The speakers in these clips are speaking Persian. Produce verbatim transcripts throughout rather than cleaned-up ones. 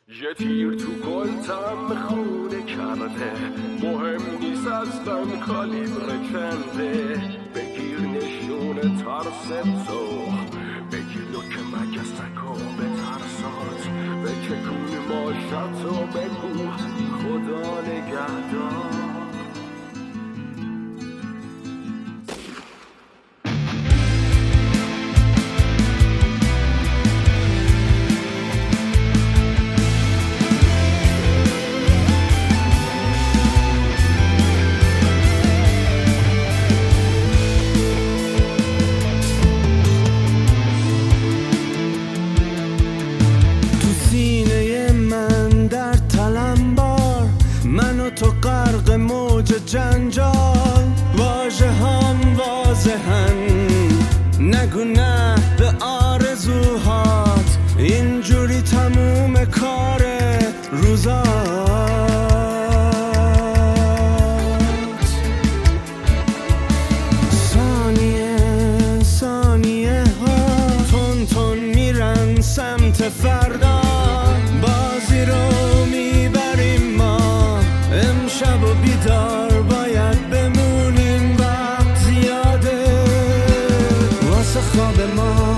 یه تیر تو کلتم خونه کرده، مهم نیست اصلا کالیبر چنده. بگیر نشون ترس تو، بگیر نوک مگسکو به ترسات، بچکون ماشتو بگو خدا نگهدار. تو غرق موج جنجال، واژه هم واضحن، نگو نه به آرزوهات، اینجوری تموم کار روزات. ثانیه ثانیه ها تون تون میرن سمت فردا، بازی رو میبریم ما، امشب و بیدار باید بمونیم، وقت زیاده واسه خواب ما.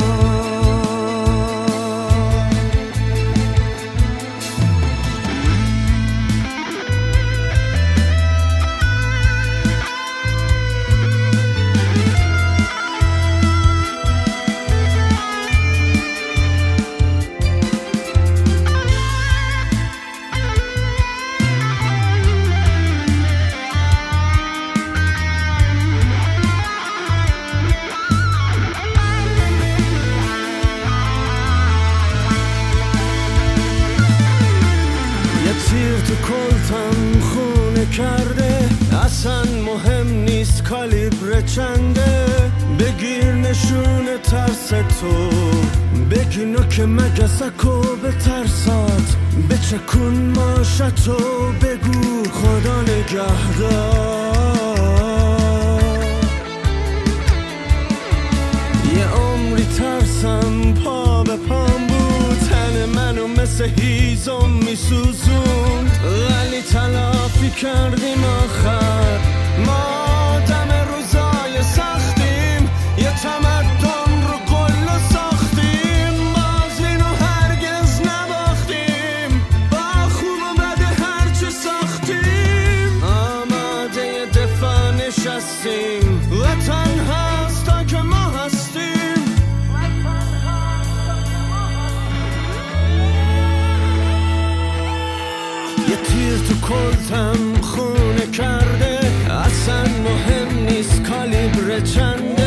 تیر تو کلتم خونه کرده، اصلا مهم نیست کالیبر چنده. بگیر نشون ترس تو، بگی نوک مگسکو به ترسات، بچکون ماشتو بگو خدا نگهدار. یه عمری ترسم پا به پام بود، تن منو مثل هیزم میسوزون، ولی تلافی کردیم آخر. ما دم روزای سختیم، یه تمدن رو گل ساختیم، بازی رو هرگز نباختیم، با خوب و بد هرچه ساختیم. آماده دفاع نشستیم، وطن هست تا که ما هستیم. یه تیر تو کلتم خونه کرده، اصلا مهم نیست کالیبر چنده.